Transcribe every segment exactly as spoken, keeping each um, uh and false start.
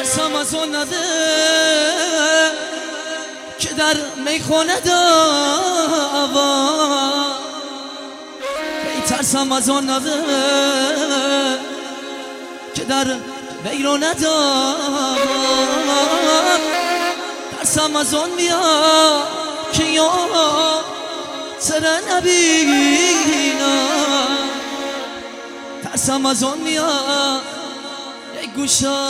ترسم از اون نده که در میخونه داوا، ترسم از اون نده که در بیرون داوا، ترسم از اون بیا که یا سر نبینا، ترسم از اون بیا یک گوشا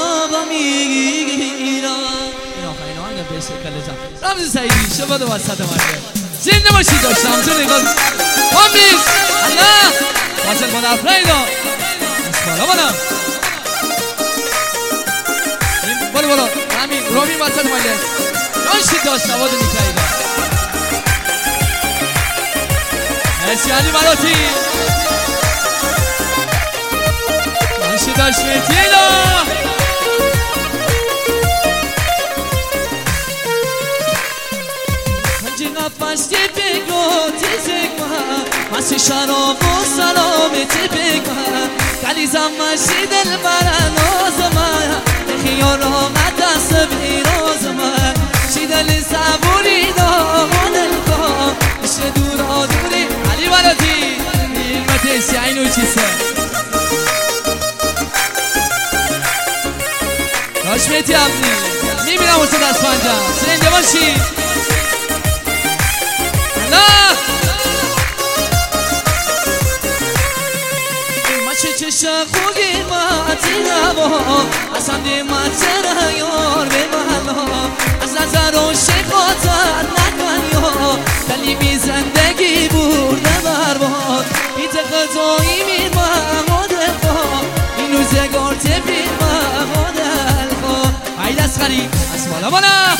بمیرا. این آخرین آهنگ بهش کلزم رمز سعیدی شباد و وسط مرده زنده باشید. داشتم تو نگاه کامیز الله واسه کن افریدا اسمالا بالا بولو بولو همین رومی وسط مرده داشتید داشت شباد نیکایدا مرسی علی براتی داشتید داشت میتیدا فستی بگو تیزی کن مسی شراب و سلامتی بگو کلیزم مشی دل برناز من خیال آمد دست بیراز من شی دل صبوری دامن کن اشت دورا دوری علی بلاتی علمت سعینو چیسه داشت میتی عبدی میبینم واسه دست پنجم سرنده باشی چه خوگی ماتی نبا اصلا دیمت چرا یار به محلا از نظر و شکاتر نکن یا دلی بی زندگی برده برباد بیت خطایی میر محمد خواه این روزگار تبیر محمد خواه ای دست خری اسمالا بالا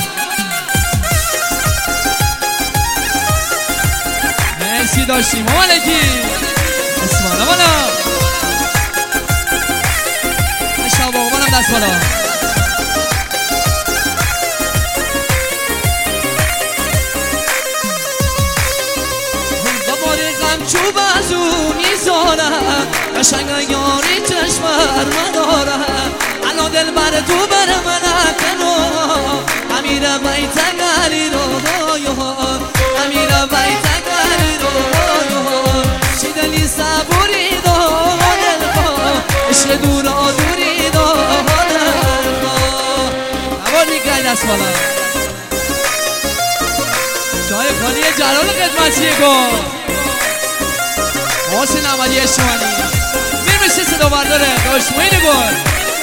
مرسی داشتیم مالکی اسمالا بالا دست بالا دوباره غم چوب از اون میزارم قشنگ یاری چشمر مدارم الان دل بر تو بر من کنو امیر بیت گلی رو دایو امیر بیت گلی رو دایو چی دلی صبوری دادل با عشق دورا دوری دست بالا جای خالی جلال قدمتیه گو حسین احمدی اشوانی میر میشه صدا برداره داشتوینه گل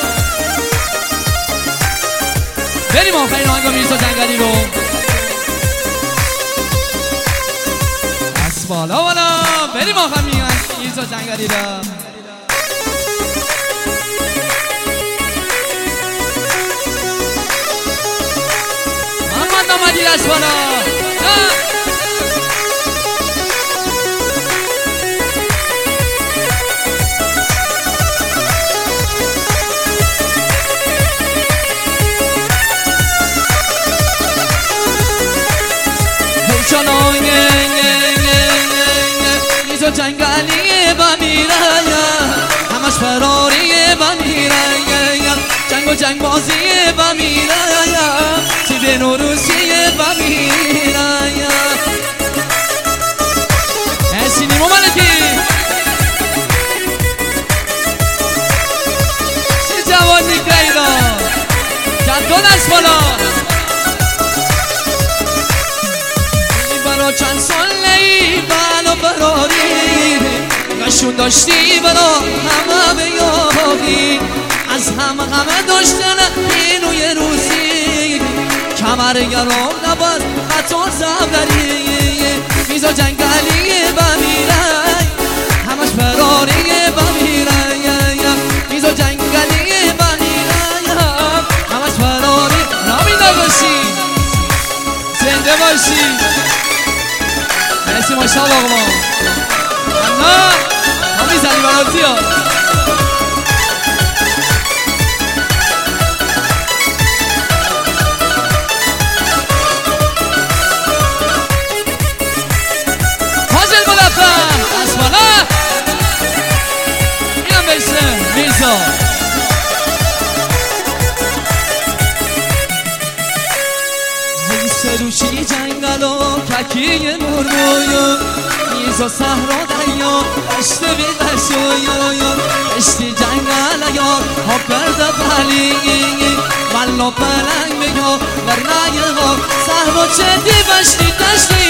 بریم آخرین آهنگا میرزا جنگلی رو دست بالا بالا بریم آخرین میرزا جنگلی رو آمدی دست بالا چنان میزو جنگلی با میره همش فراری با میره جنگ و جنگ بازی با میره چی به نوروسی با میره ایسی نیمو ملکی چی جوان نیکایدا جدون از بالا این برا چند ساله بنا براری نشون داشتی برا همه بیابی از همه همه داشتن اینو یه روزی کمر گرام نباید خطار زبری میزا جنگلی بمیره همش فراری بمیره میزا جنگلی بمیره همش فراری نامیده باشی زنده باشی مرسی ماشاءالله آقا انا همی زنی براتی ها ملکی نور رویا میزا صحرا دریا دشت بی دشویا دشتی جنگل یا ها کرده پلی والا پلنگ بیا ورنای ها صحرا چه دی بشتی دشتی